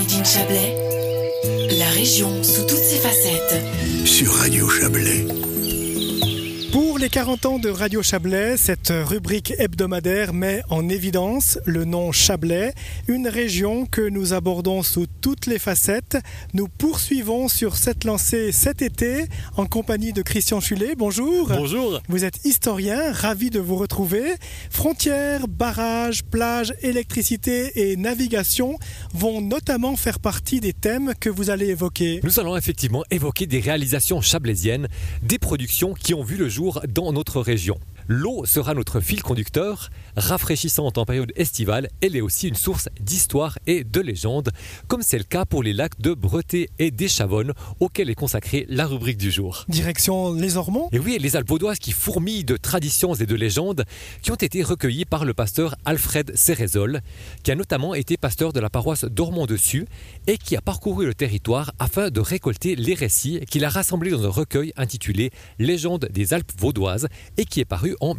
Made in Chablais, la région sous toutes ses facettes. Sur Radio Chablais. Pour les 40 ans de Radio Chablais, cette rubrique hebdomadaire met en évidence le nom Chablais, une région que nous abordons sous toutes les facettes. Nous poursuivons sur cette lancée cet été en compagnie de Christian Chulet. Bonjour. Bonjour. Vous êtes historien, ravi de vous retrouver. Frontières, barrages, plages, électricité et navigation vont notamment faire partie des thèmes que vous allez évoquer. Nous allons effectivement évoquer des réalisations chablaisiennes, des productions qui ont vu le jour dans notre région. L'eau sera notre fil conducteur, rafraîchissante en période estivale. Elle est aussi une source d'histoire et de légendes, comme c'est le cas pour les lacs de Breté et d'Échavonne, auxquels est consacrée la rubrique du jour. Direction les Ormonts. Et oui, les Alpes vaudoises qui fourmillent de traditions et de légendes qui ont été recueillies par le pasteur Alfred Cérezol, qui a notamment été pasteur de la paroisse d'Ormont-Dessus et qui a parcouru le territoire afin de récolter les récits qu'il a rassemblés dans un recueil intitulé « Légendes des Alpes vaudoises » et qui est paru en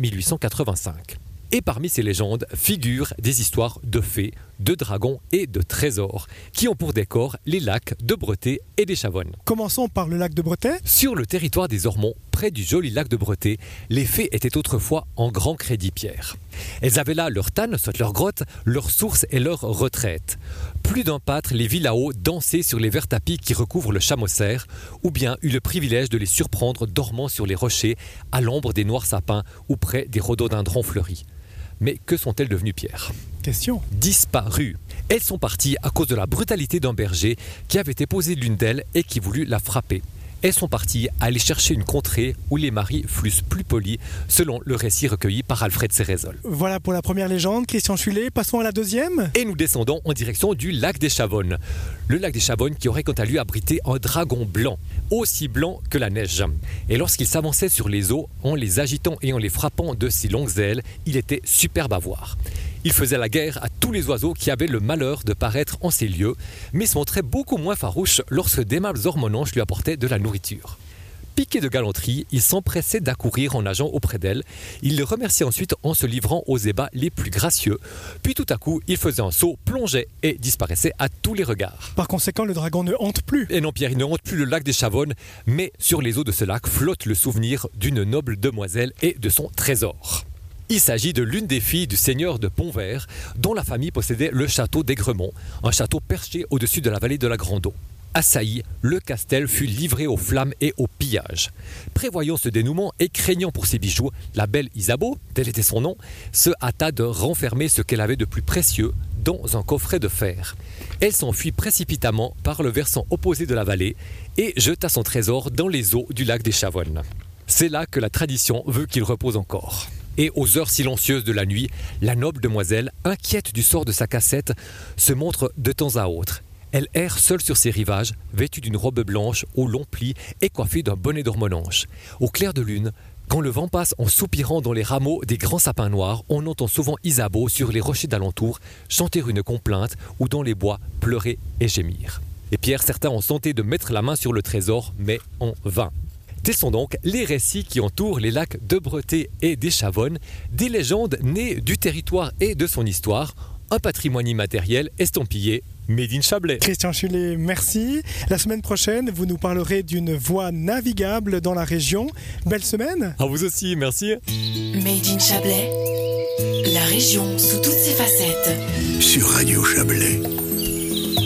1885. Et parmi ces légendes figurent des histoires de fées, de dragons et de trésors qui ont pour décor les lacs de Breté et d'Échavonne. Commençons par le lac de Breté. Sur le territoire des Ormonts, près du joli lac de Breté, les fées étaient autrefois en grand crédit pierre. Elles avaient là leur tane, soit leur grotte, leur source et leur retraite. Plus d'un pâtre les vit là-haut danser sur les verts tapis qui recouvrent le Chamossaire, ou bien eut le privilège de les surprendre dormant sur les rochers, à l'ombre des noirs sapins ou près des rhododendrons fleuris. Mais que sont-elles devenues, Pierre ? Question. Disparues. Elles sont parties à cause de la brutalité d'un berger qui avait épousé l'une d'elles et qui voulut la frapper. Elles sont parties aller chercher une contrée où les maris fussent plus polis, selon le récit recueilli par Alfred Cérezol. Voilà pour la première légende, Christian Chulet. Passons à la deuxième. Et nous descendons en direction du lac d'Échavonne. Le lac d'Échavonne qui aurait quant à lui abrité un dragon blanc, aussi blanc que la neige. Et lorsqu'il s'avançait sur les eaux, en les agitant et en les frappant de ses longues ailes, il était superbe à voir. Il faisait la guerre à tous les oiseaux qui avaient le malheur de paraître en ces lieux, mais se montrait beaucoup moins farouche lorsque d'aimables ormonanches lui apportaient de la nourriture. Piqué de galanterie, il s'empressait d'accourir en nageant auprès d'elle. Il les remerciait ensuite en se livrant aux ébats les plus gracieux. Puis tout à coup, il faisait un saut, plongeait et disparaissait à tous les regards. Par conséquent, le dragon ne hante plus. Et non, Pierre, il ne hante plus le lac d'Échavonne, mais sur les eaux de ce lac flotte le souvenir d'une noble demoiselle et de son trésor. Il s'agit de l'une des filles du seigneur de Pontvert, dont la famille possédait le château d'Aigremont, un château perché au-dessus de la vallée de la Grande Eau. Assailli, le castel fut livré aux flammes et au pillage. Prévoyant ce dénouement et craignant pour ses bijoux, la belle Isabeau, tel était son nom, se hâta de renfermer ce qu'elle avait de plus précieux dans un coffret de fer. Elle s'enfuit précipitamment par le versant opposé de la vallée et jeta son trésor dans les eaux du lac d'Échavonne. C'est là que la tradition veut qu'il repose encore. Et aux heures silencieuses de la nuit, la noble demoiselle, inquiète du sort de sa cassette, se montre de temps à autre. Elle erre seule sur ses rivages, vêtue d'une robe blanche aux longs plis et coiffée d'un bonnet d'ormonanche. Au clair de lune, quand le vent passe en soupirant dans les rameaux des grands sapins noirs, on entend souvent Isabeau sur les rochers d'alentour chanter une complainte ou dans les bois pleurer et gémir. Et Pierre, certains ont tenté de mettre la main sur le trésor, mais en vain. Tels sont donc les récits qui entourent les lacs de Breté et d'Échavonne, des légendes nées du territoire et de son histoire, un patrimoine immatériel estampillé Made in Chablais. Christian Chulet, merci. La semaine prochaine, vous nous parlerez d'une voie navigable dans la région. Belle semaine. À vous aussi, merci. Made in Chablais, la région sous toutes ses facettes. Sur Radio Chablais.